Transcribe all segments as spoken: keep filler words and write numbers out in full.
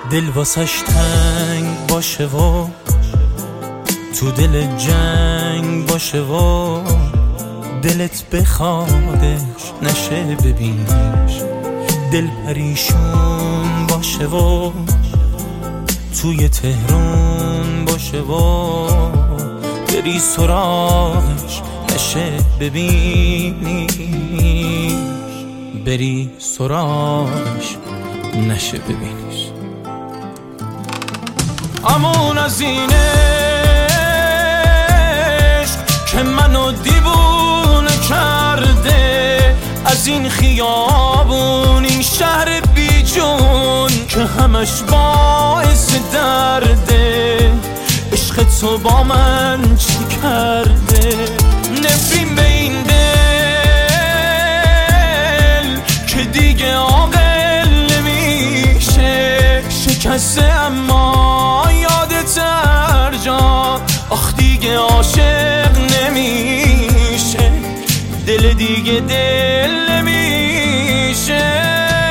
دل واسش تنگ باشه و تو دل جنگ باشه و دلت بخوادش نشه ببینش، دل پریشون باشه و توی تهرون باشه و بری سراغش نشه ببینیش، بری سراغش نشه ببینیش. امون از این عشق که منو دیوونه کرده، از این خیابون این شهر بی جون که همش باعث درده، عشق تو با من چی کرده؟ نفرین به این دل که دیگه عاقل نمیشه، شکسته اما یادت هر جا، آخ دیگه عاشق نمیشه، دل دیگه دل نمیشه.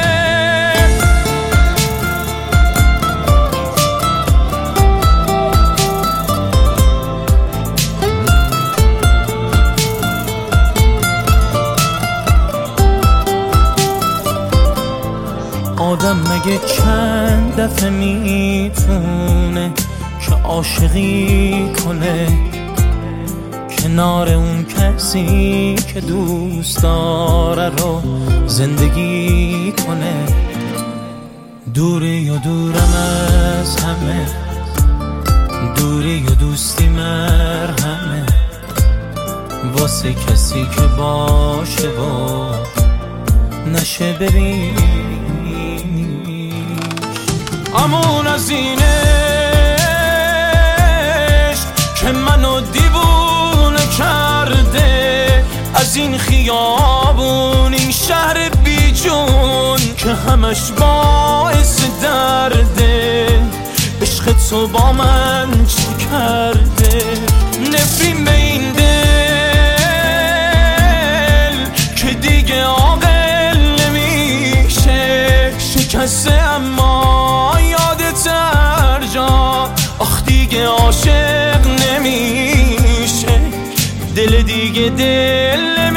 آدم مگه چند دفعه میتونه که عاشقی کنه کنار اون کسی که دوست داره رو زندگی کنه؟ دوری یا دورم از همه، دوری یا دوستی مرهمه واسه کسی که باشه و نشه ببینیش. امون از این عشق که منو دیوونه کرده، از این خیابون این شهر بی جون که همش باعث درده، عشق تو با من چی کرده؟ نفرین به این دل که دیگه عاقل نمیشه، شکسته اما یادت هر جا، آخ دیگه عاشق نمیشه، دل دیگه دل نمیشه.